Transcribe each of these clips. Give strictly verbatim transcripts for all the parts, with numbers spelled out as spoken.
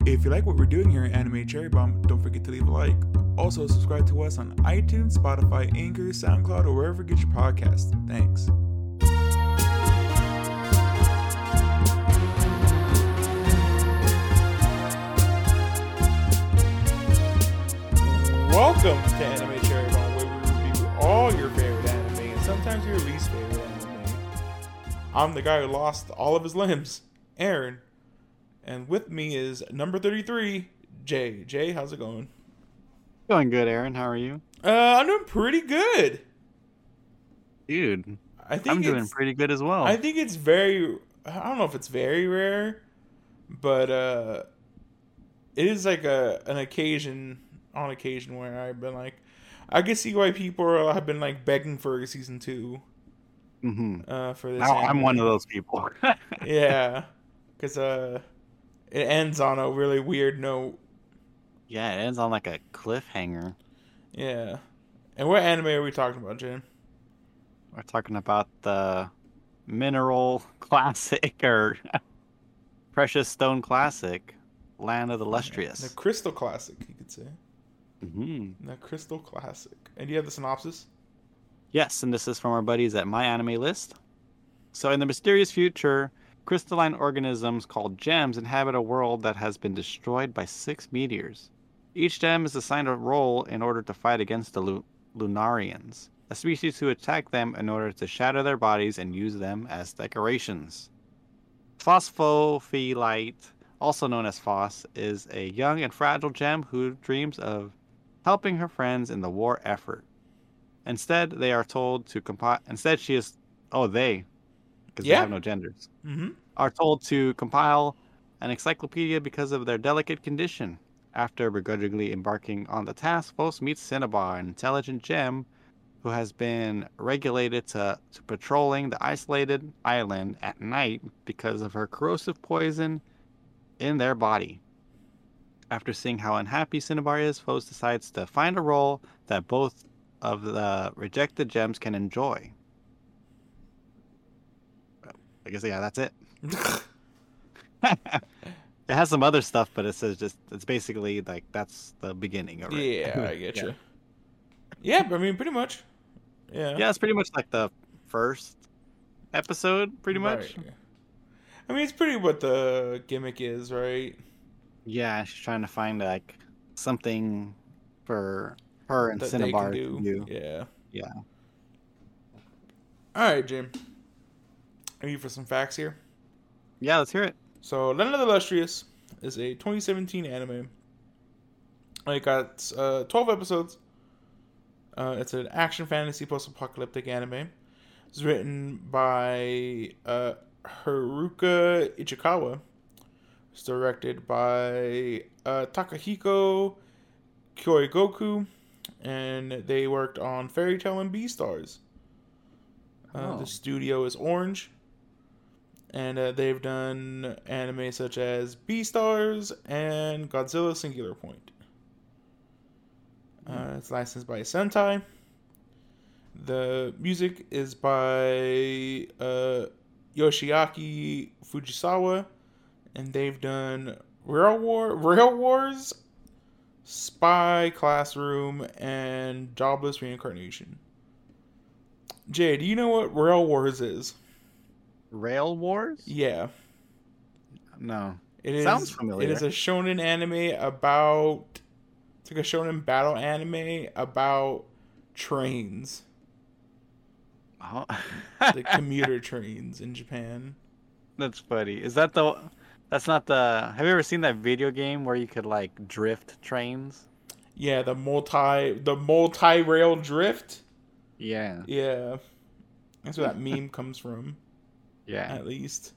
If you like what we're doing here at Anime Cherry Bomb, don't forget to leave a like. Also, subscribe to us on iTunes, Spotify, Anchor, SoundCloud, or wherever you get your podcasts. Thanks. Welcome to Anime Cherry Bomb, where we review all your favorite anime and sometimes your least favorite anime. I'm the guy who lost all of his limbs, Aaron. And with me is number thirty-three, Jay. Jay, how's it going? Going good, Aaron. How are you? Uh, I'm doing pretty good. Dude, I think I'm doing it's- pretty good as well. I think it's very, I don't know if it's very rare, but uh, it is like a an occasion, on occasion where I've been like, I can see why people have been like begging for a season two. Mm-hmm. Uh, for this. Now I'm anime. one of those people. Yeah, because uh, it ends on a really weird note. Yeah, it ends on like a cliffhanger. Yeah. And what anime are we talking about, Jim? We're talking about the Mineral Classic or Precious Stone Classic, Land of the Lustrous. The Crystal Classic, you could say. Mm-hmm. The Crystal Classic. And do you have the synopsis? Yes, and this is from our buddies at My Anime List. So in the mysterious future, crystalline organisms called gems inhabit a world that has been destroyed by six meteors. Each gem is assigned a role in order to fight against the Lu- Lunarians, a species who attack them in order to shatter their bodies and use them as decorations. Phosphophyllite, also known as Phos, is a young and fragile gem who dreams of helping her friends in the war effort. Instead, they are told to compile. Instead, she is. Oh, they, because Yeah. they have no genders, Mm-hmm. are told to compile an encyclopedia because of their delicate condition. After begrudgingly embarking on the task, Phos meets Cinnabar, an intelligent gem who has been regulated to, to patrolling the isolated island at night because of her corrosive poison in their body. After seeing how unhappy Cinnabar is, Phos decides to find a role that both of the rejected gems can enjoy. I guess, yeah, that's it. It has some other stuff, but it says just, it's basically like, that's the beginning of it. Yeah, I get Yeah. you. Yeah, but I mean, pretty much. Yeah. Yeah, it's pretty much like the first episode, pretty much. Right. I mean, it's pretty what the gimmick is, right? Yeah, she's trying to find like something for her and That they Cinnabar can to do. do. Yeah. Yeah. All right, Jim. Are you for some facts here? Yeah, let's hear it. So, Land of the Lustrous is a twenty seventeen anime. It got uh, twelve episodes. Uh, it's an action fantasy post-apocalyptic anime. It's written by uh, Haruka Ichikawa. It's directed by uh, Takahiko Kyoigoku. And they worked on Fairy Tail and Beastars. Uh, Oh. The studio is Orange. And uh, they've done anime such as Beastars and Godzilla Singular Point. Uh, it's licensed by Sentai. The music is by uh, Yoshiaki Fujisawa. And they've done Rail War, Rail Wars, Spy Classroom, and Jobless Reincarnation. Jay, do you know what Rail Wars is? Rail Wars? Yeah. No. It is, Sounds familiar. It is a shonen anime about... It's like a shonen battle anime about trains. Oh. The commuter trains in Japan. That's funny. Is that the... That's not the... Have you ever seen that video game where you could like drift trains? Yeah, the multi... The multi-rail drift. Yeah. Yeah. That's where that meme comes from. Yeah. At least.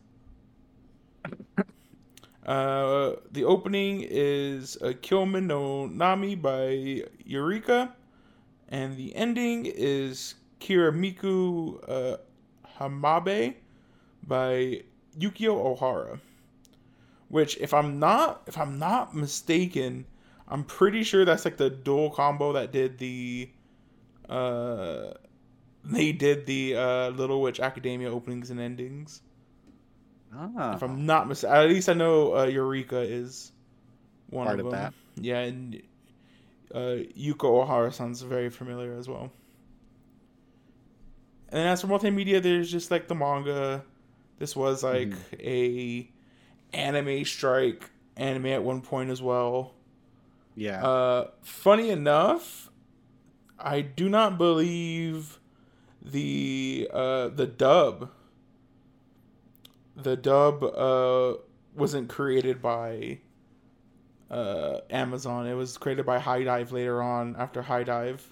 Uh, the opening is uh, Kyomen no Nami by Eureka, and the ending is Kiramiku uh, Hamabe by Yukio Ohara. Which, if I'm not, if I'm not mistaken, I'm pretty sure that's like the dual combo that did the, uh, they did the uh, Little Witch Academia openings and endings. Ah. If I'm not mistaken, at least I know uh, Eureka is. one part of of them. that. Yeah, and uh, Yuko Ohara sounds very familiar as well. And then as for multimedia, there's just like the manga. This was like Mhm. a anime strike anime at one point as well. Yeah. Uh, funny enough, I do not believe the uh, the dub the dub uh, wasn't created by uh, Amazon. It was created by High Dive later on after High Dive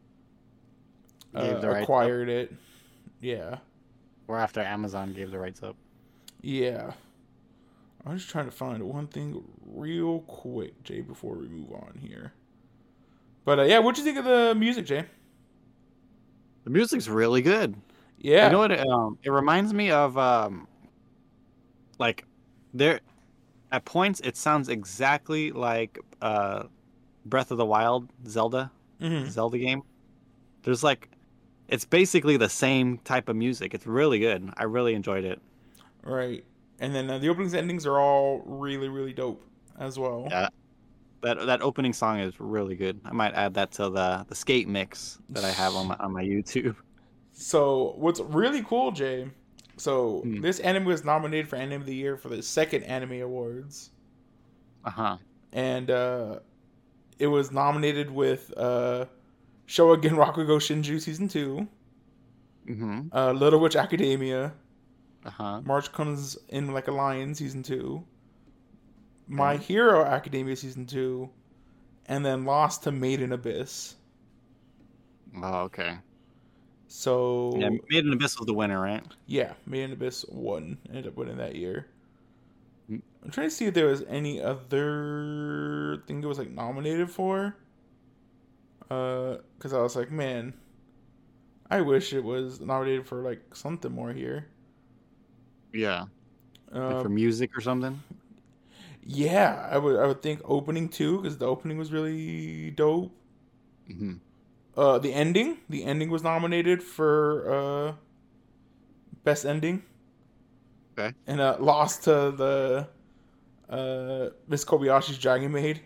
Gave uh, the rights up. acquired it. Yeah. Or after Amazon gave the rights up. Yeah. I'm just trying to find one thing real quick, Jay, before we move on here. But uh, yeah, what'd you think of the music, Jay? The music's really good. Yeah. You know what? It, um, it reminds me of um, like there at points it sounds exactly like uh, Breath of the Wild Zelda Mm-hmm. Zelda game. There's like it's basically the same type of music. It's really good. I really enjoyed it. Right. And then uh, the openings and endings are all really, really dope as well. Yeah, that that opening song is really good. I might add that to the the skate mix that I have on my on my YouTube. So what's really cool, Jay? So Hmm. this anime was nominated for Anime of the Year for the second Anime Awards, Uh huh. and uh, it was nominated with uh, Showa Genrakugo Shinju Season Two, Mm-hmm. uh, Little Witch Academia, Uh huh. March Comes in Like a Lion Season Two, My Hero Academia Season Two, and then lost to Made in Abyss. Oh, okay. So Yeah, Made in Abyss was the winner, right? yeah, Made in Abyss won, ended up winning that year. Mm. I'm trying to see if there was any other thing it was like nominated for. Uh, because I was like, man, I wish it was nominated for like something more here. Yeah. Like Uh, for music or something. yeah, I would I would think opening too, because the opening was really dope. Mm-hmm. Uh, the ending, the ending was nominated for uh best ending. Okay. And uh, lost to the uh Miss Kobayashi's Dragon Maid.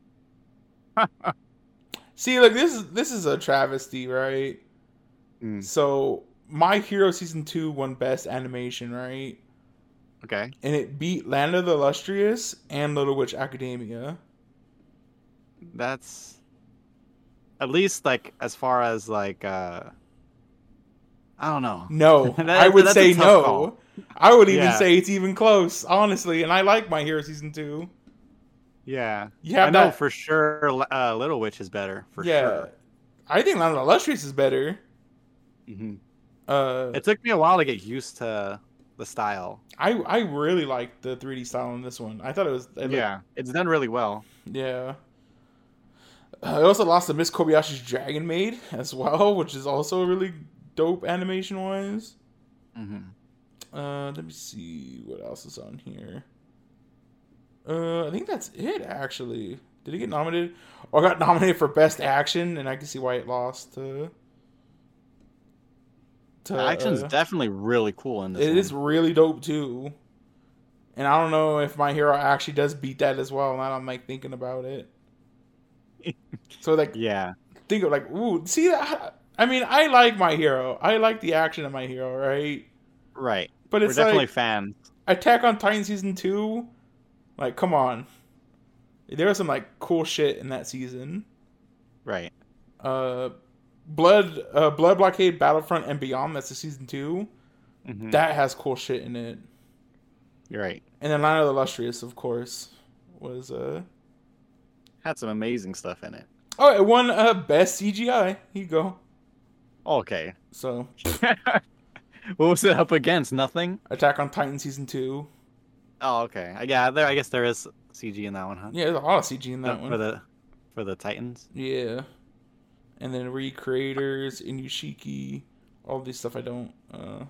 See, like this is this is a travesty, right? Mm. So My Hero Season Two won Best Animation, right? Okay. And it beat Land of the Illustrious and Little Witch Academia. That's at least like as far as like uh I don't know. No, That- I would that's a say tough no. call. I would even Yeah. say it's even close, honestly. And I like My Hero Season Two. Yeah. You have I know that- for sure uh, Little Witch is better, for yeah, sure. I think Land of the Illustrious is better. Mm-hmm. Uh, It took me a while to get used to the style. I I really liked the three D style in this one. I thought it was it looked- Yeah, it's done really well. yeah. Uh, I also lost to Miss Kobayashi's Dragon Maid as well, which is also really dope animation wise. Mm-hmm. Uh, let me see what else is on here. Uh, I think that's it actually. Did it get nominated? Oh, I got nominated for Best Action, and I can see why it lost to. to The action's uh, definitely really cool in this It one. is really dope too. And I don't know if My Hero actually does beat that as well. Now I'm like thinking about it. So like, Yeah. think of like, ooh, see that? I mean, I like My Hero. I like the action of My Hero, right? Right. But We're it's definitely like fans. Attack on Titan season two. Like, come on. There was some like cool shit in that season. Right. Uh, Blood, uh, Blood Blockade, Battlefront, and Beyond. That's the season two. Mm-hmm. That has cool shit in it. You're right. And then Line of the Illustrious, of course, was uh. Had some amazing stuff in it. Oh, it won uh best C G I. Here you go. Okay. So What was it up against? Nothing? Attack on Titan season two. Oh, okay. Yeah, there. I guess there is C G in that one, huh? Yeah, there's a lot of C G in that for one. the for the Titans. Yeah. And then Recreators, Inushiki, all this stuff I don't uh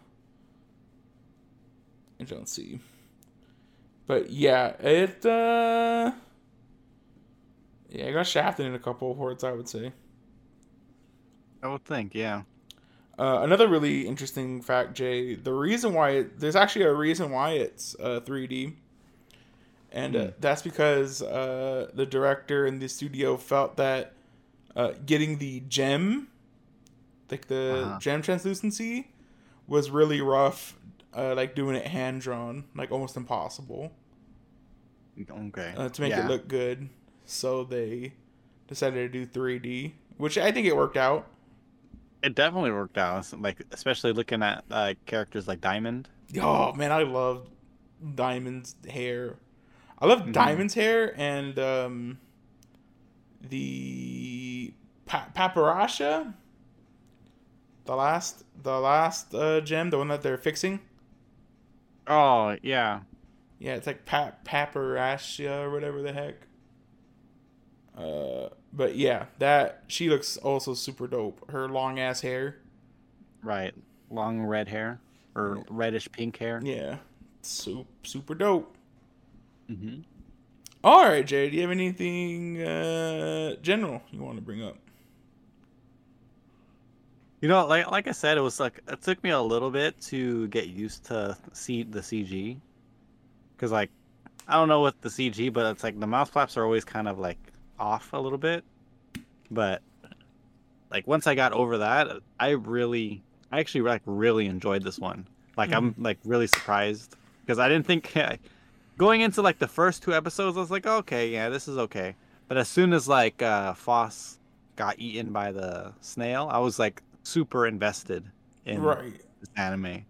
I don't see. But yeah, it uh yeah, I got shafted in a couple of words, I would say. I would think, yeah. Uh, another really interesting fact, Jay, the reason why it, there's actually a reason why it's uh, three D. and uh, Mm. that's because uh, the director and the studio felt that uh, getting the gem, like the Uh-huh. gem translucency, was really rough. Uh, like doing it hand drawn, like almost impossible Okay. uh, to make it Yeah. look good. So they decided to do three D, which I think it worked out. It definitely worked out. Like especially looking at uh, characters like Diamond. Oh man, I love Diamond's hair. I love Mm-hmm. Diamond's hair and um, the pa- Paparasha, the last the last uh, gem, the one that they're fixing. Oh yeah. Yeah, it's like pa- Paparasha or whatever the heck. Uh, but yeah, that she looks also super dope. Her long ass hair. Right. Long red hair or Yeah, reddish pink hair. yeah, super super dope. Mm-hmm. All right, Jay, do you have anything uh, general you want to bring up? You know, like like I said, it was like it took me a little bit to get used to see the C G because like I don't know what the C G, but it's like the mouse flaps are always kind of like off a little bit. But like once I got over that, I really, I actually like really enjoyed this one. Like Mm-hmm. I'm like really surprised because I didn't think going into like the first two episodes, I was like, okay, yeah, this is okay. But as soon as like uh Foss got eaten by the snail, I was like super invested in Right. this anime,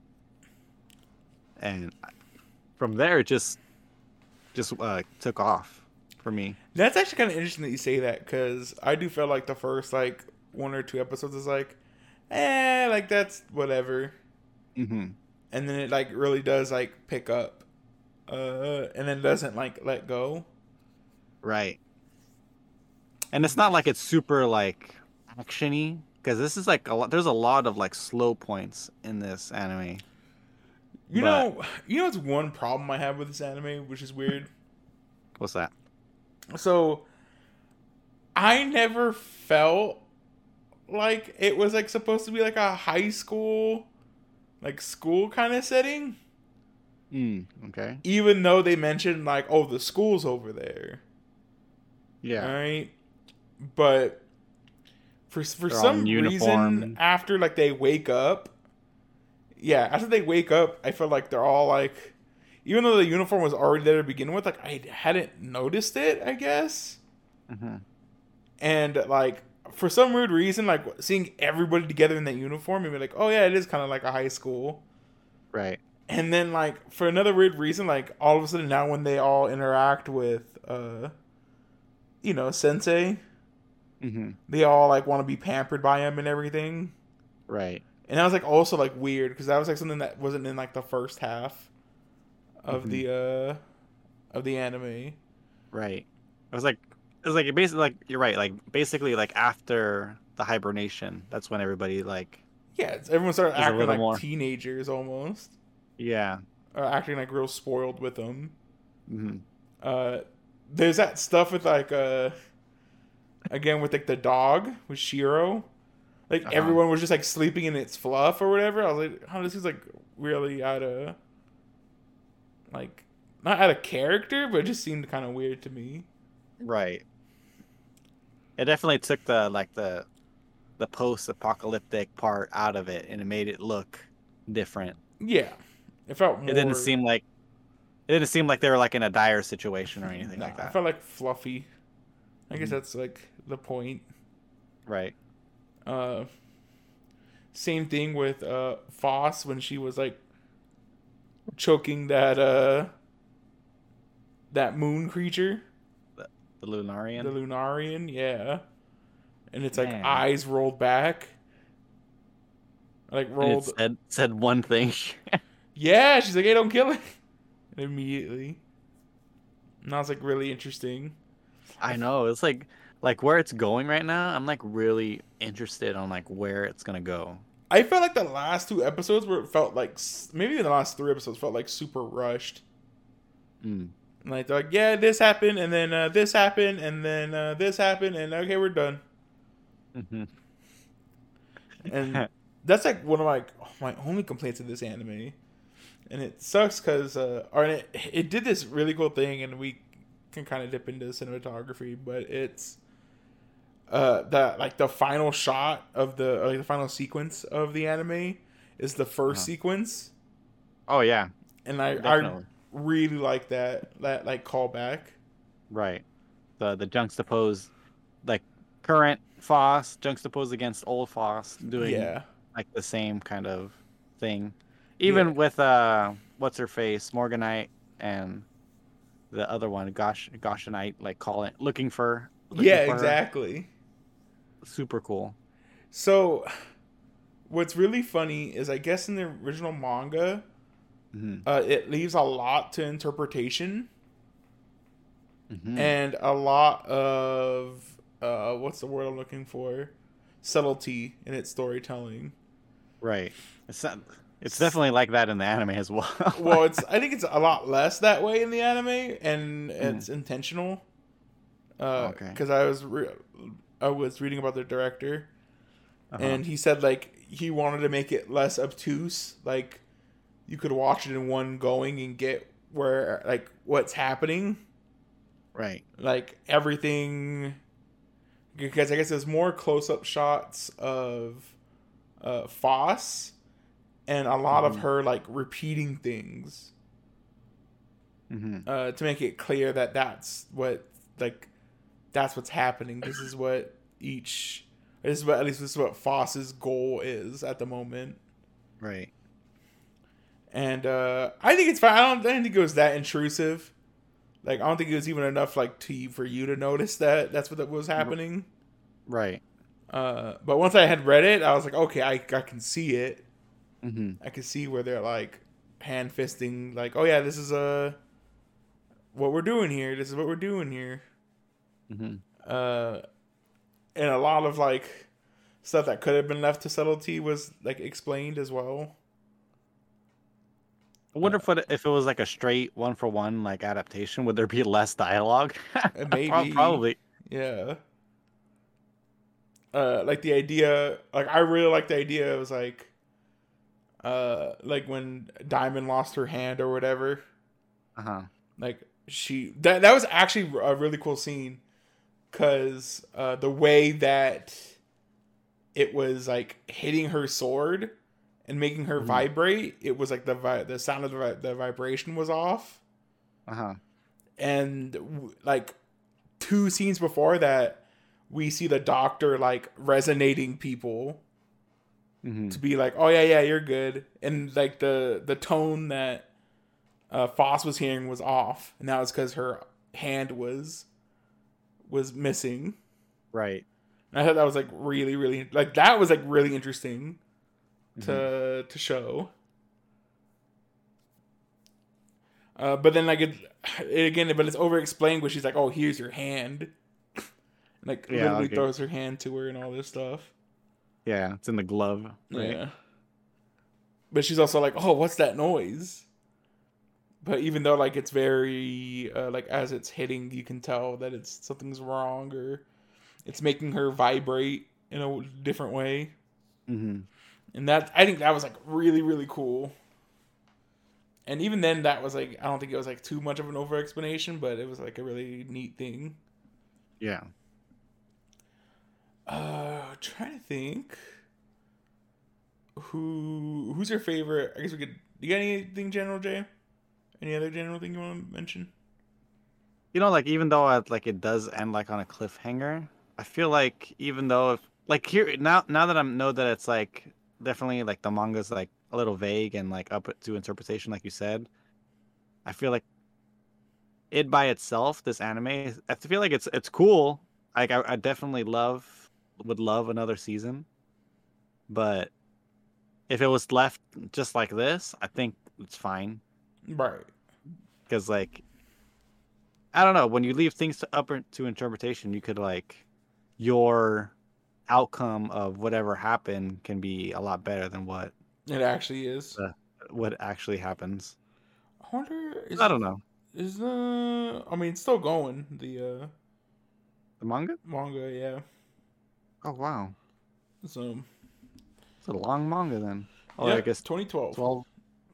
and from there it just just uh, took off for me. That's actually kind of interesting that you say that because I do feel like the first like one or two episodes is like, eh, like that's whatever, Mm-hmm. and then it like really does like pick up, uh, and then doesn't like let go. Right. And it's not like it's super like actiony because this is like a lot. There's a lot of like slow points in this anime, You but know, you know, it's one problem I have with this anime, which is weird. what's that? So I never felt like it was like supposed to be like a high school, like school kind of setting. Mm, okay. Even though they mentioned like, oh, the school's over there, all Yeah. right? But for for They're all in some reason, uniform. after like they wake up, yeah, after they wake up, I feel like they're all like, even though the uniform was already there to begin with, like I hadn't noticed it, I guess. Mm-hmm. And like for some weird reason, like seeing everybody together in that uniform, and be like, oh yeah, it is kind of like a high school. Right. And then like for another weird reason, like all of a sudden now when they all interact with, uh, you know, Sensei, Mm-hmm. they all like want to be pampered by him and everything. Right. And that was like also like weird because that was like something that wasn't in like the first half of Mm-hmm. the uh of the anime. Right. It was like it was like basically like you're right. Like basically like after the hibernation, that's when everybody like Yeah, it's, everyone started is a acting little like more. teenagers almost, Yeah. or acting like real spoiled with them. Mm-hmm. Uh, there's that stuff with like uh, again with like the dog with Shiro. Like Uh-huh. everyone was just like sleeping in its fluff or whatever. I was like, oh, this is like really out of like not out of character, but it just seemed kind of weird to me. Right. It definitely took the like the the post-apocalyptic part out of it, and it made it look different. Yeah, it felt more. It didn't seem like it didn't seem like they were like in a dire situation or anything Nah, like it that. felt like fluffy. I guess Mhm. that's like the point. Right. Uh, same thing with uh Foss when she was like choking that uh that moon creature, The, the the Lunarian. Lunarian, yeah. And it's like Man. eyes rolled back. Like And it rolled. said said one thing. Yeah, she's like, hey, don't kill it. And immediately. And that was like really interesting. I know. It's like like where it's going right now. I'm like really interested on like where it's gonna go. I felt like the last two episodes where it felt like s- maybe even the last three episodes felt like super rushed. Mm. Like they're like, yeah, this happened, and then uh, this happened, and then uh, this happened, and okay, we're done. Mm-hmm. And that's like one of my my only complaints of this anime And it sucks because, uh, or it, it did this really cool thing, and we can kind of dip into cinematography, but it's uh that like the final shot of the like the final sequence of the anime is the first Uh-huh. sequence, Oh yeah, and I I definitely. really like that that like callback. Right. The the juxtapose, like current Foss juxtaposed against old Foss, doing Yeah, like the same kind of thing. yeah, Even with uh, what's her face, Morganite, and the other one, Gosh Goshenite, like calling, looking for, looking yeah, for her. exactly. Super cool. So what's really funny is I guess in the original manga, Hmm. uh, it leaves a lot to interpretation Hmm. and a lot of uh, what's the word I'm looking for? Subtlety in its storytelling. Right. It's not, it's definitely like that in the anime as well. Well, it's I think it's a lot less that way in the anime, and Mm. it's intentional. Okay. Because I was re- I was reading about the director, Uh-huh. and he said like he wanted to make it less obtuse. Like you could watch it in one going and get where like what's happening, Right. like everything. Because I guess there's more close up shots of uh, Foss and a lot of Hmm. her like repeating things Hmm. uh, to make it clear that that's what like that's what's happening. This is what each this is what at least this is what Foss's goal is at the moment. Right. And uh, I think it's fine. I don't, I don't think it was that intrusive. Like I don't think it was even enough like to for you to notice that that's what was R- happening. Right. Uh, but once I had read it, I was like, okay, I, I can see it. Hmm. I can see where they're like hand fisting, like, oh yeah, this is uh what we're doing here. This is what we're doing here. Hmm. Uh, and a lot of like stuff that could have been left to subtlety was like explained as well. I Uh, wonder if it, if it was like a straight one for one like adaptation, would there be less dialogue? Prob- maybe, Probably. yeah. Uh, like the idea, like I really like the idea. It was like, uh, like when Diamond lost her hand or whatever. Uh-huh. Like she that that was actually a really cool scene because uh, the way that it was like hitting her sword and making her Hmm. vibrate, it was like the vi- the sound of the, vi- the vibration was off, Uh-huh. and w- like two scenes before that, we see the doctor like resonating people Hmm. to be like, oh yeah, yeah, you're good, and like the the tone that uh, Foss was hearing was off, and that was because her hand was was missing. Right. And I thought that was like really, really like that was like really interesting Hmm. to to show. Uh, but then like it, it again, but it's over explained when she's like, "Oh, here's your hand," and, like Yeah, literally okay. throws her hand to her and all this stuff. Yeah, it's in the glove, right? Yeah, but she's also like, "Oh, what's that noise?" But even though like it's very uh, like as it's hitting, you can tell that it's something's wrong or it's making her vibrate in a different way. Hmm. And that I think that was like really really cool. And even then, that was like I don't think it was like too much of an over explanation, but it was like a really neat thing. Yeah. Uh, trying to think who who's your favorite. I guess we could. You got anything general, Jay? Any other general thing you want to mention? You know, like even though it, like it does end like on a cliffhanger, I feel like even though if like here now now that I know that it's like definitely like the manga's like a little vague and like up to interpretation, like you said, I feel like it by itself, this anime, I feel like it's it's cool. Like I, I definitely love would love another season, but if it was left just like this, I think it's fine Right. because like I don't know when you leave things to up to interpretation, you could like your outcome of whatever happened can be a lot better than what It actually is. uh, what actually happens. I wonder I is don't know. is the I mean it's still going the uh The manga? manga yeah. Oh wow, So it's a long manga then. Oh, I yep guess twenty twelve. twelve.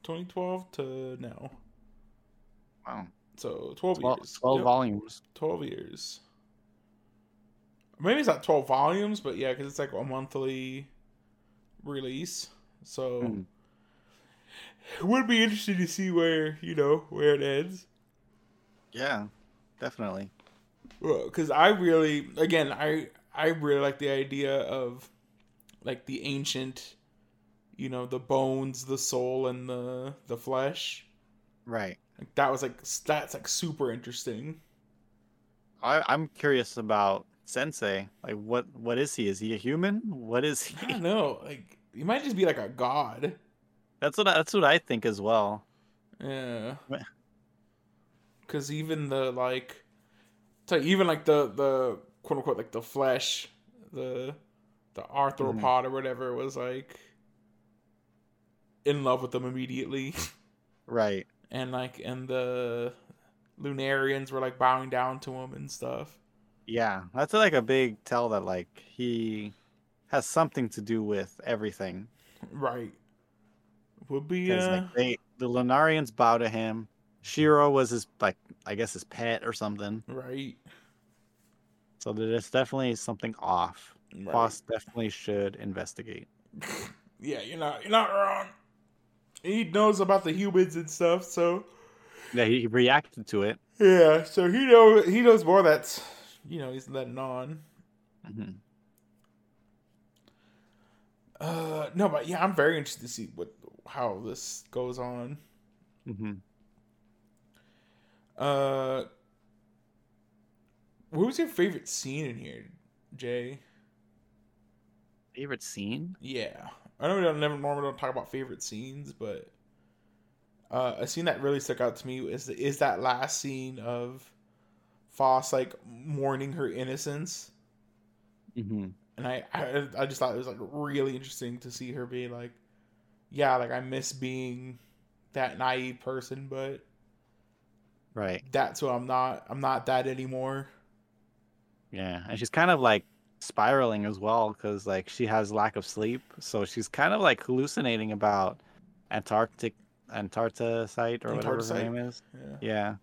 twenty twelve to now. Wow. So twelve twelve, years. twelve Yep. volumes. twelve years. Maybe it's not twelve volumes, but yeah, because it's like a monthly release. So Mm. it would be interesting to see where, you know, where it ends. Yeah, definitely. Because I really, again, I I really like the idea of like the ancient, you know, the bones, the soul, and the the flesh. Right. Like that was like that's like super interesting. I, I'm curious about Sensei. Like, what what is he? Is he a human? What is I he? don't know. Like he might just be like a god. That's what I, that's what I think as well. Yeah. Wh- Because even the like, so even like the the quote unquote like the flesh, the the Mhm. arthropod or whatever was like in love with them immediately, Right. and like and the Lunarians were like bowing down to him and stuff. Yeah, that's like a big tell that like he has something to do with everything. Right. Would be Because uh like they the Lunarians bow to him. Shiro was his like I guess his pet or something. right. So there's definitely something off. Right. Foss definitely should investigate. Yeah, you're not you're not wrong. He knows about the humans and stuff, so Yeah, he reacted to it. yeah, so he know he knows more that's you know, he's letting on. Hmm. Uh no, but yeah, I'm very interested to see what how this goes on. Hmm. Uh what was your favorite scene in here, Jay? Favorite scene? Yeah. I know we don't never normally don't talk about favorite scenes, but uh, a scene that really stuck out to me is is that last scene of Foss like mourning her innocence, Hmm. and I, I I just thought it was like really interesting to see her be like, yeah, like I miss being that naive person, but Right. that's who I'm not. I'm not that anymore. Yeah, and she's kind of like spiraling as well because like she has lack of sleep, so she's kind of like hallucinating about Antarctic Antarcticite or whatever her Antarcticite. name is. Yeah. Yeah.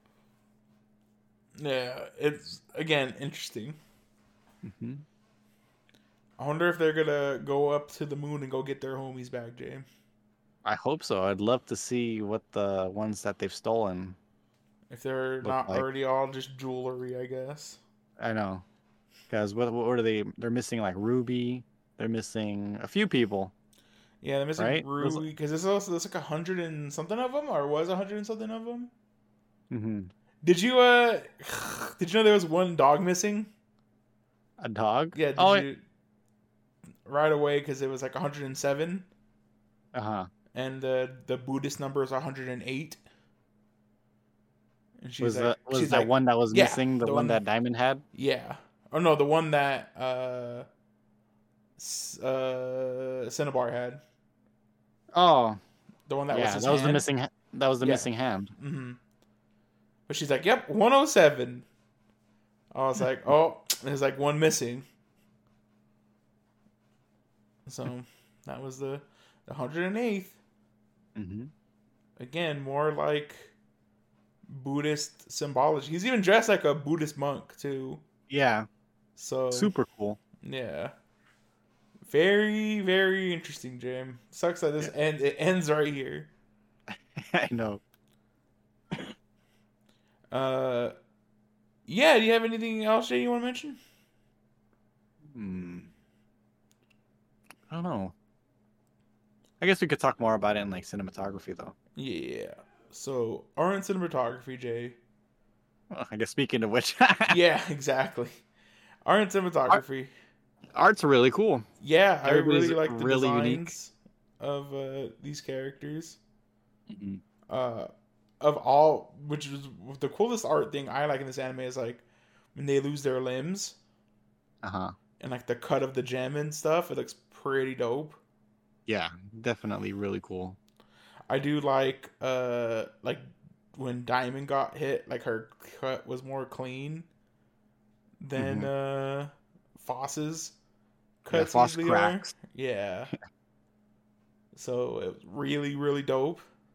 Yeah. It's again interesting. Hmm. I wonder if they're gonna go up to the moon and go get their homies back, Jay. I hope so. I'd love to see what the ones that they've stolen If they're look not like. already all just jewelry, I guess. I know. Because what, what are they? They're missing like Ruby. They're missing a few people, Yeah, they're missing right? There's, Ruby because there's also there's like a hundred and something of them, or was a hundred and something of them. hmm Did you uh? Did you know there was one dog missing? a dog. Yeah, did Oh, you right away because it was like a hundred and seven, uh huh. and the the Buddhist number is a hundred and eight. And she's Was like, that was she's that like, one that was yeah, missing? The the one one, that Diamond had? yeah. Oh no, the one that uh, uh, Cinnabar had, Oh, the one that was yeah. his That was the hand. missing. ha- That was the Yeah. missing hand. Mm-hmm. But she's like, yep, one oh seven. I was like, oh, there's like one missing. So that was the, the one hundred eighth. Hmm. Again, more like Buddhist symbology. He's even dressed like a Buddhist monk, too. Yeah. So, Super cool. yeah. Very, very interesting, Jim. Sucks that this Yeah. end, it ends right here. I know. Uh, yeah, do you have anything else, Jay, you want to mention? Hmm. I don't know. I guess we could talk more about it in like cinematography, though. Yeah. So, art and cinematography, Jay. Well, I guess speaking of which, Yeah, exactly. Art and cinematography. art's really cool. Yeah, I Everybody's really like the really unique. designs of uh, these characters. Hmm. Uh, of all, which is the coolest art thing I like in this anime is like when they lose their limbs Uh huh. and like the cut of the gem and stuff. It looks pretty dope. Yeah, definitely really cool. I do like uh like when Diamond got hit, like her cut was more clean than Mhm. uh Foss's Yeah, cuts Foss usually cracks. are. Yeah. So it was really, really dope.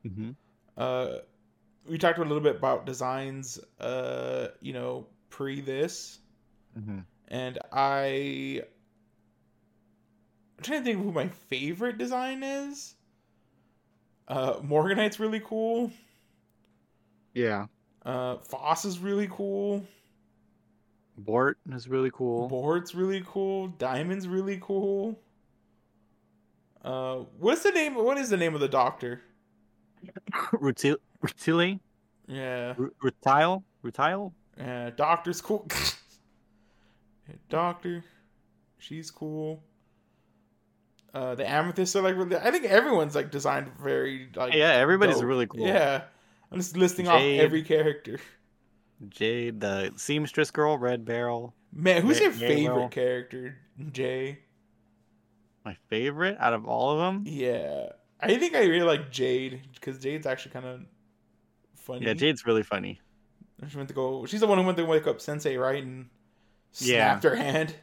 Mm-hmm. Uh, we talked a little bit about designs, uh, you know, pre this, Mm-hmm. and I, I'm trying to think of who my favorite design is. Uh, Morganite's really cool. Yeah. Uh, Foss is really cool. Bort is really cool. Board's really cool. Diamond's really cool. Uh, what's the name? What is the name of the doctor? Rutil Rutile? Yeah, Ru- Rutile? Rutile? yeah. Doctor's cool. Doctor, she's cool. Uh, the amethysts are like really. I think everyone's like designed very like. Yeah, everybody's dope. really cool. Yeah, I'm just listing off Jade. every character. Jade, the seamstress girl, Red Barrel. Man, who's Ga- your Gabriel. favorite character? Jay. My favorite out of all of them? Yeah, I think I really like Jade because Jade's actually kind of funny. Yeah, Jade's really funny. She went to go. She's the one who went to wake up Sensei, right? And Yeah. snapped her hand.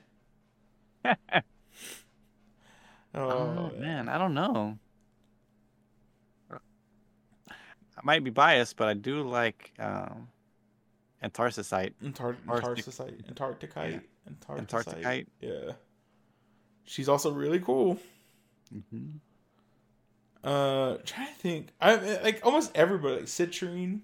Oh, Oh man, I don't know. I might be biased, but I do like um, Antarcticite. Antar- Arctic- Antarcticite, Antarcticite, Antarcticite. Antarcticite. Yeah, she's also really cool. Mm-hmm. Uh, trying to think, I like almost everybody. Like Citrine.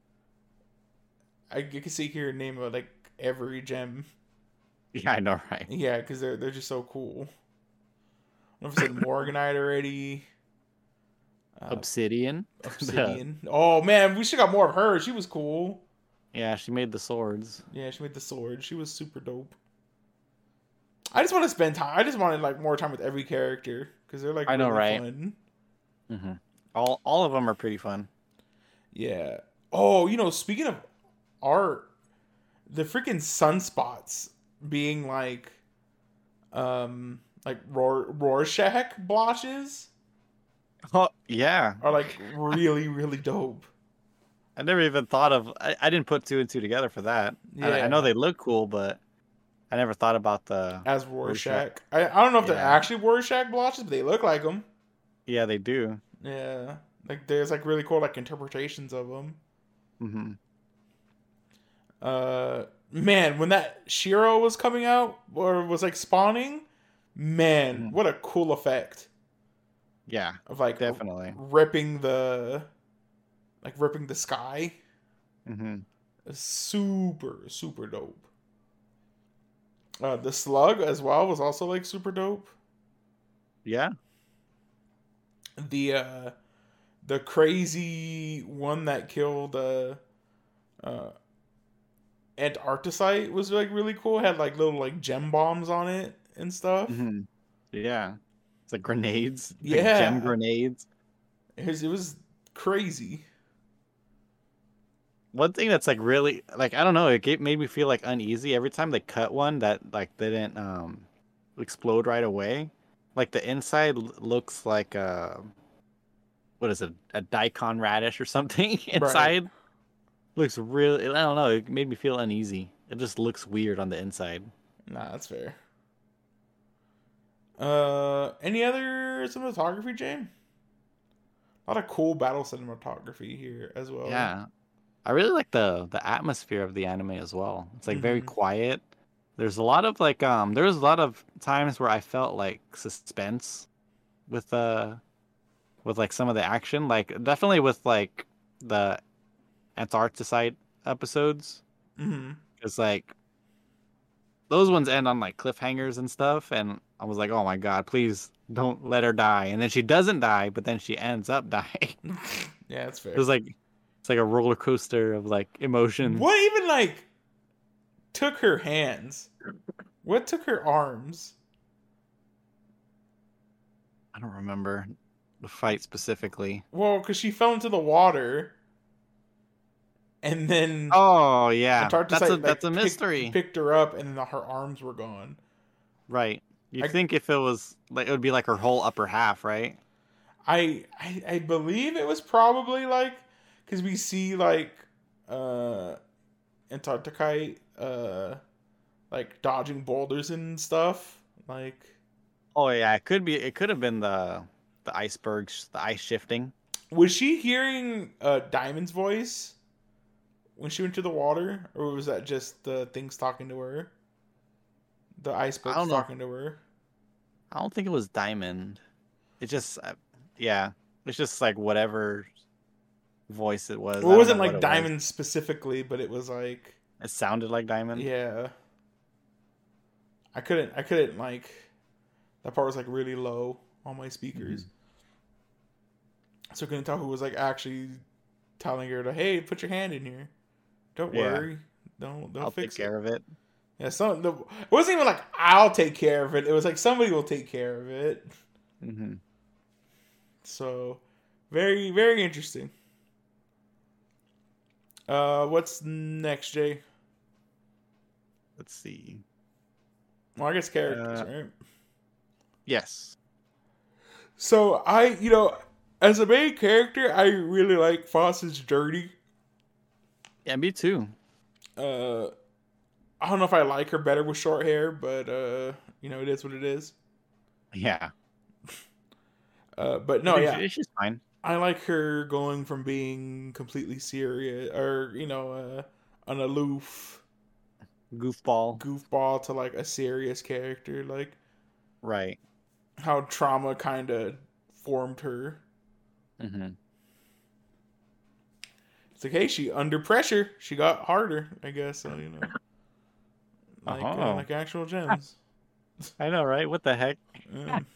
I you can see here name of like every gem. Yeah, I know, right? Yeah, because they're they're just so cool. I don't know if I said Morganite already. Uh, Obsidian. Obsidian. Oh man, we should got more of her. She was cool. Yeah, she made the swords. Yeah, she made the sword. She was super dope. I just want to spend time. I just wanted like more time with every character because they're like I know, really right? fun. Mm-hmm. All all of them are pretty fun. Yeah. Oh, you know, speaking of art, the freaking sunspots being like, um, like Ror- Rorschach blotches Oh yeah, are like really really dope. I never even thought of. I, I didn't put two and two together for that. I, I Yeah. know they look cool, but I never thought about the. As Rorschach. Rorschach. I, I don't know if they're Yeah. actually Rorschach blotches, but they look like them. Yeah, they do. Yeah. Like there's like really cool like interpretations of them. Mm-hmm. Uh, man, when that Shiro was coming out or was like spawning, man, Mhm. what a cool effect Yeah, of like definitely. ripping the like ripping the sky. Mm-hmm. Super super dope. Uh, the slug as well was also like super dope. Yeah. The uh, the crazy one that killed uh, uh, Antarcticite was like really cool. It had like little like gem bombs on it and stuff. Mm-hmm. Yeah. It's like grenades. Like Yeah. gem grenades. It was, it was crazy. One thing that's like really like I don't know, it gave, made me feel like uneasy every time they cut one that like didn't um explode right away. Like the inside l- looks like a what is it, a daikon radish or something inside. Looks really, I don't know, it made me feel uneasy. It just looks weird on the inside. Nah, that's fair. Uh, any other cinematography, James? A lot of cool battle cinematography here as well. Yeah. I really like the the atmosphere of the anime as well. It's like very Mhm. quiet. There's a lot of like um there was a lot of times where I felt like suspense with uh with like some of the action. Like definitely with like the Antarcticite episodes. Mm-hmm. It's like those ones end on like cliffhangers and stuff, and I was like, oh my god, please don't let her die. And then she doesn't die, but then she ends up dying. Yeah, that's fair. It was like it's like a roller coaster of like emotions. What even like took her hands? What took her arms? I don't remember the fight specifically. Well, because she fell into the water, and then Oh yeah, Antarcticite that's a like, that's a picked- mystery, picked her up, and then her arms were gone. right? You'd I- think if it was like it would be like her whole upper half, right? I I, I believe it was probably like because we see like uh Antarcticite uh like dodging boulders and stuff like Oh yeah, it could be. It could have been the the icebergs, the ice shifting. Was she hearing uh, Diamond's voice when she went to the water, or was that just the things talking to her? The ice I books don't know. talking to her. I don't think it was Diamond. It just, uh, yeah, it's just like whatever voice it was. Well, I it don't wasn't know what like it Diamond specifically, but it was like was. It sounded like Diamond. yeah. I couldn't. I couldn't like. That part was like really low on my speakers, mm-hmm. so I couldn't tell who was like actually telling her to, "Hey, put your hand in here. Don't Yeah. worry. Don't don't I'll fix take care it. of it." Yeah, some the, it wasn't even like I'll take care of it. It was like somebody will take care of it. Mm-hmm. So, very very interesting. Uh, what's next, Jay? Let's see. Well, I guess characters, Uh, right? Yes. So I, you know, as a main character, I really like Foss's journey. Yeah, me too. Uh, I don't know if I like her better with short hair, but uh, you know, it is what it is. Yeah. Uh, but no, I think yeah, she- she's fine. I like her going from being completely serious or you know, uh, an aloof Goofball. goofball to like a serious character, like Right. how trauma kind of formed her. Mm-hmm. It's like, hey, she under pressure, she got harder, I guess. So you know, like uh, Uh-huh. like actual gems. I know, right? What the heck? Um,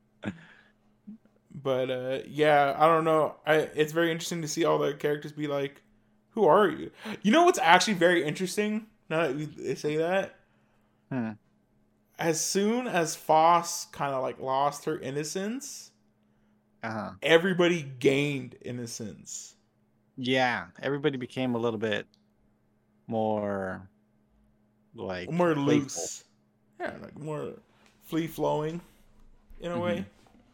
but uh, yeah, I don't know. I it's very interesting to see all the characters be like, "Who are you?" You know what's actually very interesting? Now that we say that, Hmm. as soon as Foss kind of like lost her innocence, Uh-huh. everybody gained innocence. Yeah. Everybody became a little bit more like More playful. loose, yeah, like more free flowing in a Mhm. way.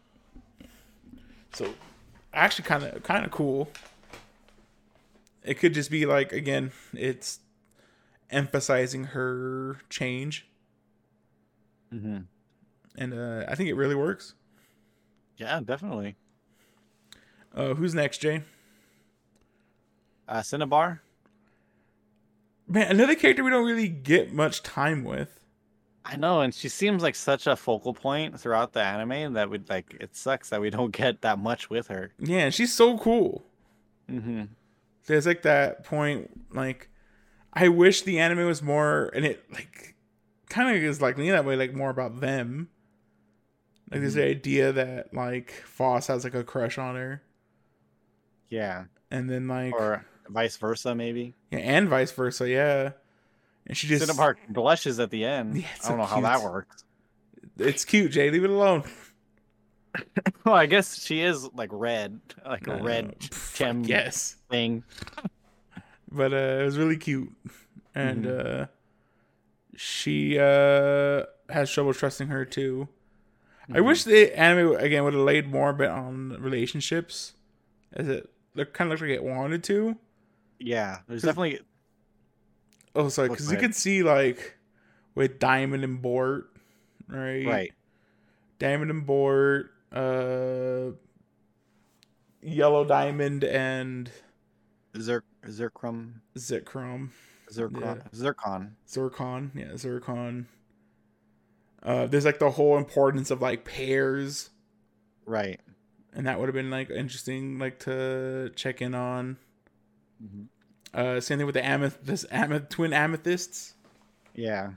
So, actually, kind of kind of cool. It could just be like again, it's emphasizing her change, Mm-hmm. and uh, I think it really works. Yeah, definitely. Uh, who's next, Jay? Uh, Cinnabar. Man, another character we don't really get much time with. I know, and she seems like such a focal point throughout the anime that we like. It sucks that we don't get that much with her. Yeah, she's so cool. Mm-hmm. There's like that point, like I wish the anime was more, and it like kind of is like me that way, like more about them. Like there's the idea that like Foss has like a crush on her, Yeah, and then like or vice versa, maybe. yeah, and vice versa, yeah. And she just Cinnabar blushes at the end. Yeah, it's I don't so know how that cute. works. It's cute, Jay. Leave it alone. Well, I guess she is like red, like a Uh, red pff, gem yes, thing. but uh, it was really cute, and Mhm. uh, she uh, has trouble trusting her too. I Mhm. wish the anime again would have laid more bit on relationships, as it look kind of looked like it wanted to. Yeah, there's 'Cause- definitely. Oh, sorry, Oh, because go you ahead. could see like with Diamond and Bort, right? Right. Diamond and Bort, uh, Yellow Diamond and Zir Zircrum Zircrom. Zircon Zircon. Zircon, yeah, Zircon. Uh, there's like the whole importance of like pairs, Right. and that would have been like interesting, like to check in on. Mhm. Uh, same thing with the ameth, this ameth twin amethysts. Yeah.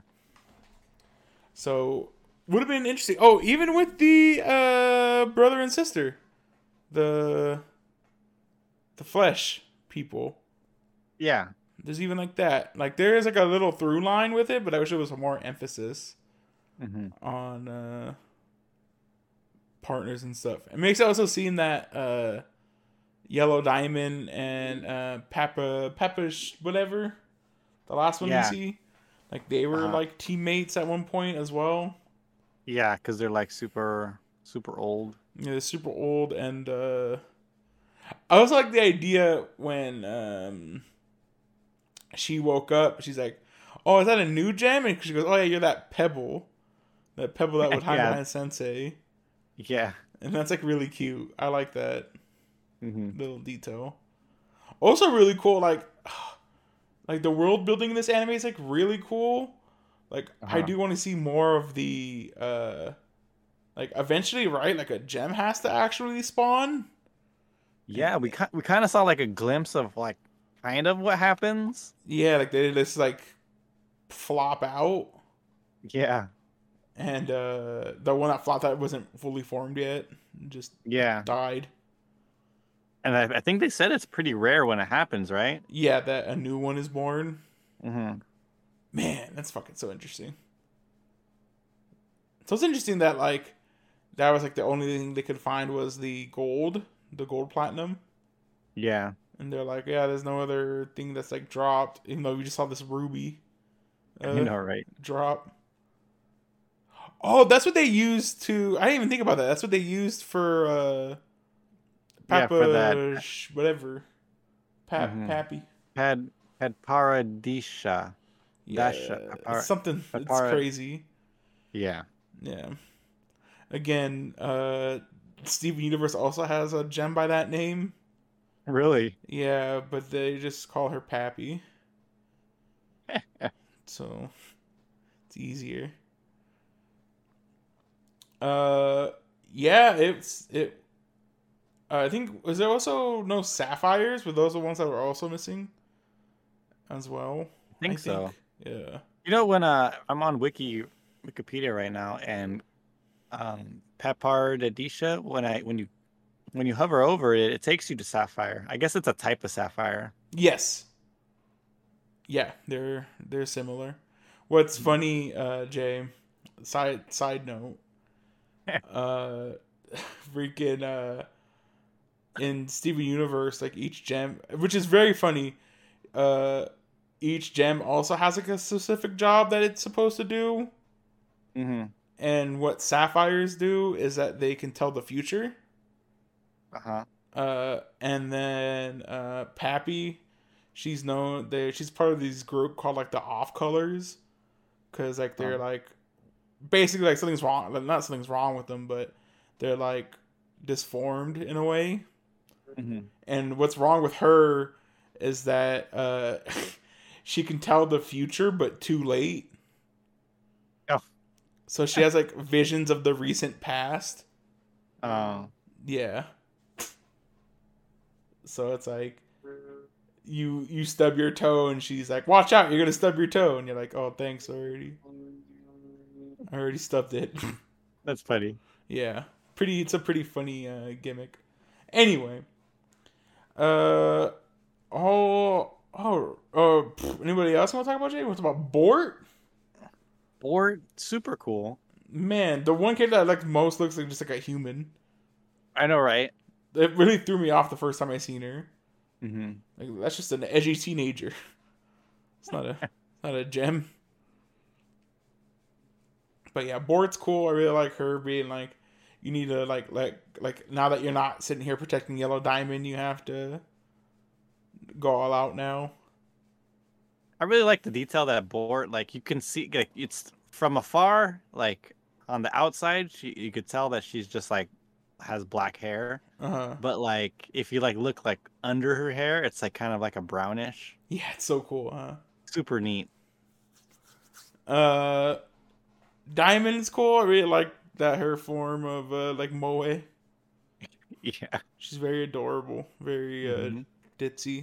So would have been interesting. Oh, even with the uh brother and sister, the the flesh people. Yeah. There's even like that. Like there is like a little through line with it, but I wish there was more emphasis Mm-hmm. on uh partners and stuff. It makes it also seem that uh Yellow Diamond and uh Papa Papa sh- whatever, the last one Yeah. we see, like they were Uh-huh. like teammates at one point as well. Yeah, because they're like super super old. Yeah, they're super old, and uh I also like the idea when um she woke up, she's like, "Oh, is that a new gem?" And she goes, "Oh yeah, you're that pebble, that pebble that would hide Yeah. behind Sensei." Yeah. And that's like really cute. I like that. Mm-hmm. little detail. Also, really cool. Like, like the world building in this anime is like really cool. Like, I Uh-huh. do want to see more of the. uh Like, eventually, right? Like a gem has to actually spawn. And Yeah, we ki- we kind of saw like a glimpse of like kind of what happens. yeah, like they just like flop out. Yeah. And uh the one that flopped out wasn't fully formed yet. Just Yeah. died. And I, I think they said it's pretty rare when it happens, right? Yeah, that a new one is born. Mm-hmm. Man, that's fucking so interesting. So it's interesting that like that was like the only thing they could find was the gold, the gold platinum. Yeah. And they're like, yeah, there's no other thing that's like dropped, even though we just saw this ruby I uh know, right? drop. Oh, that's what they used to I didn't even think about that. That's what they used for uh Yeah, for that. Papa whatever. Pap Mm-hmm. Pappy. Had had Paradisha. Yeah, Dasha. it's Par, something. It's Para, crazy. yeah. Yeah. Again, uh, Steven Universe also has a gem by that name. Really? Yeah, but they just call her Pappy, so it's easier. Uh, yeah, it's it. Uh, I think was there also no sapphires? Were those the ones that were also missing as well? I I think so. think. Yeah. You know, when uh I'm on Wiki Wikipedia right now, and um Papardadisha, when I when you when you hover over it, it takes you to sapphire. I guess it's a type of sapphire. Yes. Yeah, they're they're similar. What's Mhm. funny, uh, Jay? Side side note. Uh, freaking uh, in Steven Universe, like each gem, which is very funny. Uh, each gem also has like a specific job that it's supposed to do. Mm-hmm. And what sapphires do is that they can tell the future. Uh-huh. Uh, and then uh, Pappy, she's known. They she's part of these group called like the Off Colors, because like they're Um, like basically like something's wrong. Like, not something's wrong with them, but they're like disformed in a way. mm-hmm. And what's wrong with her is that uh, she can tell the future, but too late. Oh. So she has like visions of the recent past. Uh, Yeah. So it's like you you stub your toe and she's like, "Watch out, you're gonna stub your toe," and you're like, "Oh, thanks already. I already stubbed it." that's funny. Yeah, pretty. It's a pretty funny uh, gimmick. Anyway, uh, oh, oh, uh, pff, anybody else want to talk about Jay? What's about Bort? Or super cool. Man, the one kid that I like most looks like just like a human. I know, right? It really threw me off the first time I seen her. Mm-hmm. Like that's just an edgy teenager. It's not a not a gem. But yeah, Bort's cool. I really like her being like, you need to like like like now that you're not sitting here protecting Yellow Diamond, you have to go all out now. I really like the detail that Bort, like you can see, like it's from afar, like on the outside, she you could tell that she's just like has black hair, Uh huh. but like if you like look like under her hair, it's like kind of like a brownish. Yeah, it's so cool, huh? Super neat. Uh, Diamond's cool. I really like that her form of uh, like Moe. Yeah. She's very adorable, very uh, Hmm. ditzy.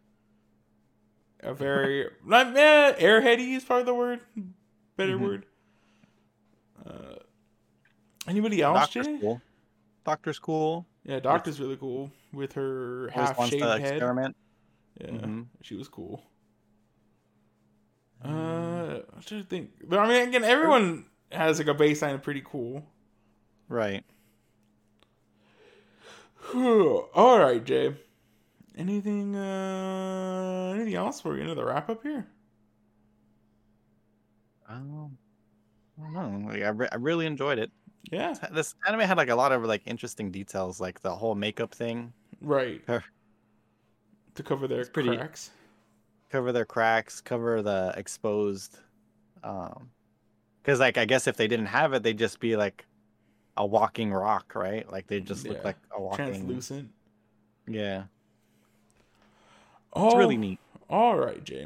A very not eh, airheady is probably the word. Better Hmm. word. Uh, anybody else, Doctor's Jay? cool. Doctor's cool. Yeah, With Doctor's really cool with her always half wants to shaved head. experiment. Yeah, Hmm. she was cool. Uh, I'm trying to think. But I mean, again, everyone has like a baseline pretty cool. Right. All right, Jay. Anything? Uh, anything else before we get into the wrap up here? Um, I don't know. Like, I, re- I really enjoyed it. Yeah, This anime had like a lot of like interesting details, like the whole makeup thing. right. Co- To cover their It's pretty cracks. cover their cracks, cover the exposed. Um, because like I guess if they didn't have it, they'd just be like a walking rock, right? Like they just look Yeah, like a walking. translucent. Yeah, it's Oh, really neat. all right, Jay.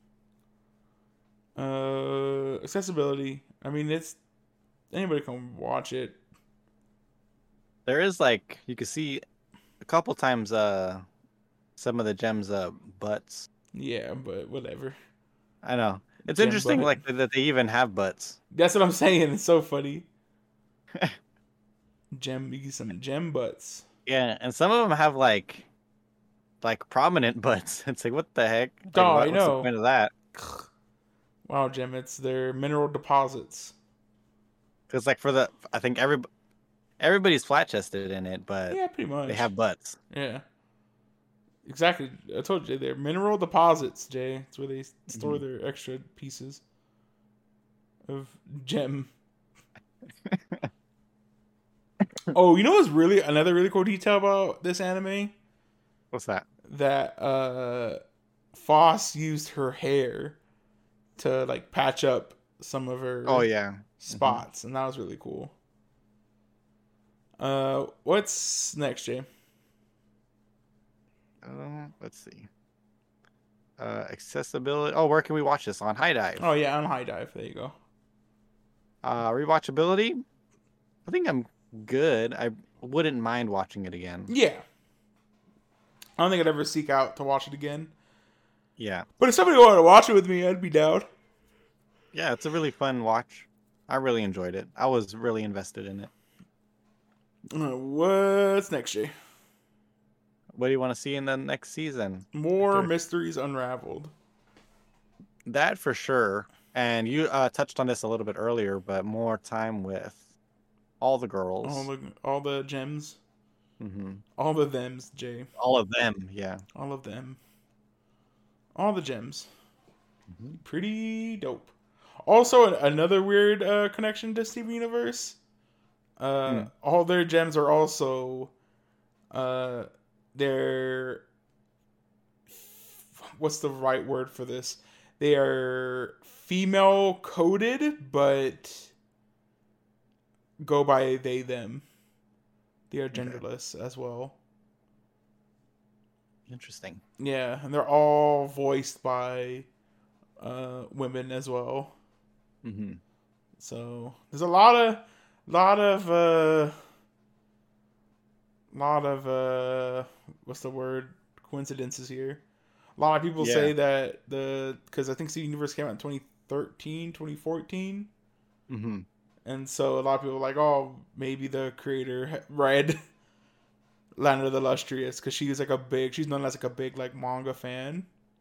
Uh, accessibility. I mean, it's anybody can watch it. There is like you can see a couple times uh some of the gems uh butts. Yeah, but whatever. I know. It's Gem interesting butt. like that they even have butts. That's what I'm saying. It's so funny. Gem, you get some gem butts. Yeah, and some of them have like like prominent butts. It's like what the heck? Oh, Like I what what's the know. point of that? Wow, Gem, it's their mineral deposits. Cuz like for the I think every everybody's flat chested in it, but Yeah, pretty they much. have butts. Yeah, exactly. I told you they're mineral deposits, Jay. It's where they store Mhm. their extra pieces of gem. Oh, you know what's really another really cool detail about this anime? What's that? That uh Foss used her hair to like patch up some of Oh her yeah. Mhm. spots, and that was really cool. Uh, what's next, Jay? Uh, let's see. Uh, accessibility. Oh, where can we watch this on High Oh Dive? yeah, on High Dive. There you go. Uh, rewatchability. I think I'm good. I wouldn't mind watching it again. Yeah, I don't think I'd ever seek out to watch it again. Yeah, But if somebody wanted to watch it with me, I'd be down. yeah, it's a really fun watch. I really enjoyed it. I was really invested in it. Uh, what's next, Jay? What do you want to see in the next season? More After mysteries unraveled. that, for sure. And you uh, touched on this a little bit earlier, but more time with all the All girls. the all the gems, Hmm. all the thems, Jay. All of them. Yeah. All of them. All the gems. Hmm. Pretty dope. Also, another weird uh, connection to Steven Universe. Uh, Mm. all their gems are also uh, they're what's the right word for this? They are female coded, but go by they them. They are Okay. genderless as well. Interesting. Yeah, and they're all voiced by uh, women as well. Hmm. So there's a lot of, lot of, uh, lot of, uh, what's the word? Coincidences here. A lot of people Yeah. say that the because I think Steven Universe came out in twenty thirteen, twenty fourteen, Hmm. and so a lot of people are like, oh, maybe the creator read Land of the Illustrious because she's like a big, she's known as like a big like manga fan,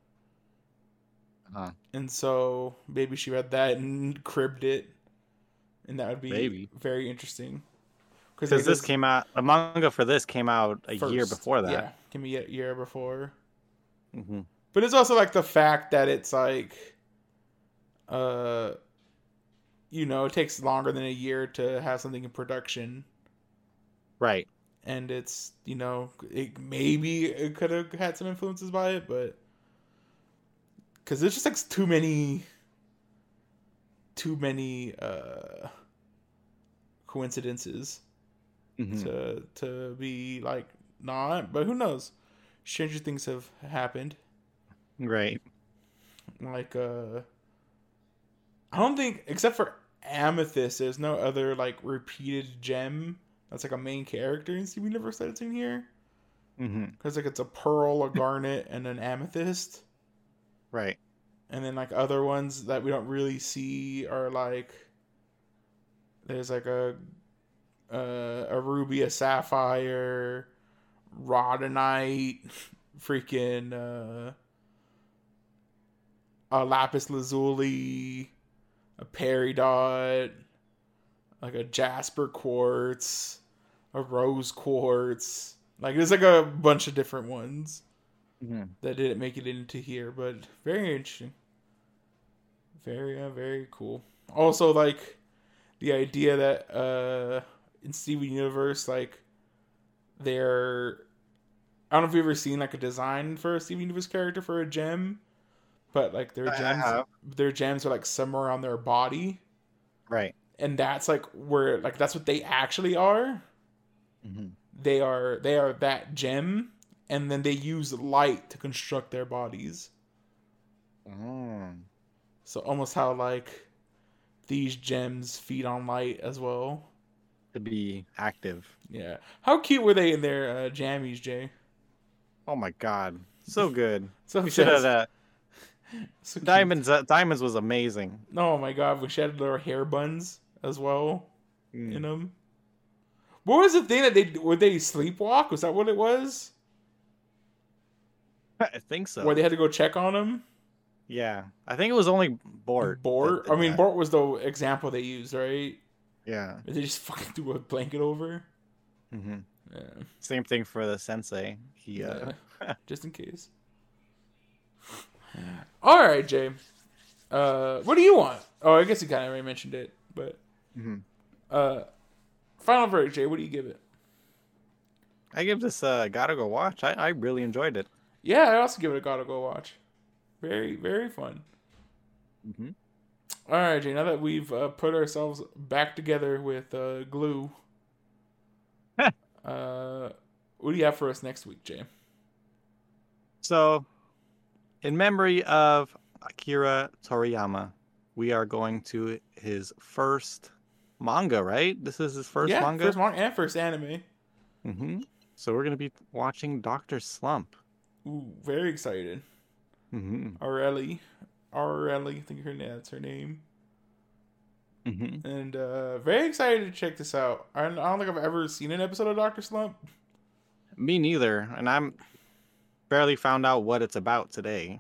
Huh. and so maybe she read that and cribbed it, and that would be Maybe. very interesting. Because like Because this this came out, the manga for this came out a year first, before that. yeah, can be a year before, Hmm. but it's also like the fact that it's like, uh, you know, it takes longer than a year to have something in production, Right. and it's you know, it maybe it could have had some influences by it, but because there's just like too many, too many uh coincidences Hmm. to to be like not, but who knows? Stranger things have happened. Right. Like uh I don't think except for Amethyst, there's no other like repeated gem that's like a main character in Steven Universe that's in here. Hmm. Because like it's a pearl, a garnet, and an amethyst. Right. And then like other ones that we don't really see are like there's like a uh, a ruby, a sapphire, rhodonite, freaking uh, a lapis lazuli, a peridot, like a jasper quartz, a rose quartz. Like there's like a bunch of different ones Hmm. that didn't make it into here, but very interesting. Very uh, very cool. Also like the idea that uh in Steven Universe like they're I don't know if you've ever seen like a design for a Steven Universe character for a gem, but like their I, I gems have. their gems are like somewhere on their body, Right. and that's like where like that's what they actually are. Hmm. They are they are that gem, and then they use light to construct their bodies. Mm. So almost how like these gems feed on light as well. To be active. Yeah. How cute were they in their uh, jammies, Jay? Oh my god, so good. So we should have yes. that. So cute. Diamonds, uh, Diamonds was amazing. Oh my god, we had their hair buns as well Mm. in them. What was the thing that they would they sleepwalk? Was that what it was? I think so. Where they had to go check on them? Yeah, I think it was only Bort. Bort? that I did mean, that. Bort was the example they used, right? Yeah. They just fucking threw a blanket over. hmm Yeah. Same thing for the sensei. He, uh, Yeah. Just in case. All right, Jay. Uh, what do you want? Oh, I guess you kind of already mentioned it, but mhm. uh, final verdict, Jay. What do you give it? I give this uh, Gotta Go Watch. I, I really enjoyed it. Yeah, I also give it a gotta go watch. Very, very fun. Mm-hmm. All right, Jay. Now that we've uh, put ourselves back together with uh, glue, uh, what do you have for us next week, Jay? So, in memory of Akira Toriyama, we are going to his first manga, right? This is his first yeah, manga? first manga and first anime. Mm-hmm. So we're going to be watching Doctor Slump. Ooh, very excited. Mm-hmm. Aurelie. Aurelie, I think her that's her name. Mm-hmm. And uh, very excited to check this out. I don't, I don't think I've ever seen an episode of Doctor Slump. Me neither. And I'm barely found out what it's about today.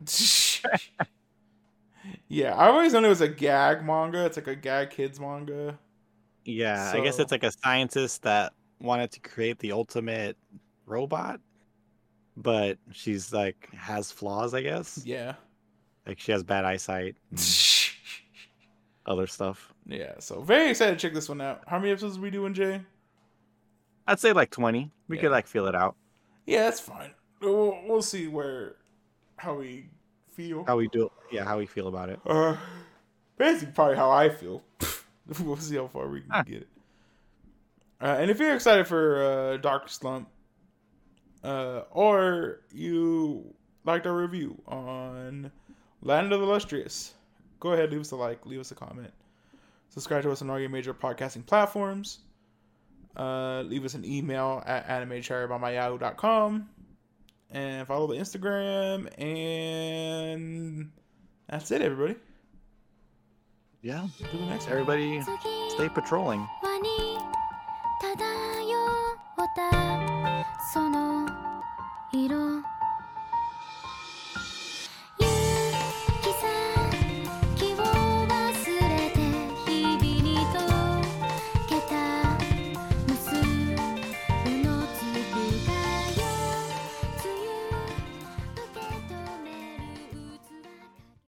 Yeah, I always known it was a gag manga. It's like a gag kids manga. Yeah, I guess So- it's like a scientist that wanted to create the ultimate robot, but she's like has flaws, I guess. Yeah. Like she has bad eyesight, and other stuff. Yeah, so very excited to check this one out. How many episodes are we doing, Jay? I'd say like twenty. We Yeah. could like feel it out. Yeah, that's fine. We'll, we'll see where, how we feel. How we do yeah, how we feel about it. Uh, basically, probably how I feel. We'll see how far we can Huh. get it. Uh, and if you're excited for uh, Doctor Slump, uh, or you liked our review on Land of the Illustrious, go ahead, leave us a like, leave us a comment. Subscribe to us on all your major podcasting platforms. Uh, leave us an email at animecherry by my yahoo dot com. And follow the Instagram. And that's it, everybody. Yeah. Until the next one. Everybody stay patrolling. 輪に漂ったその色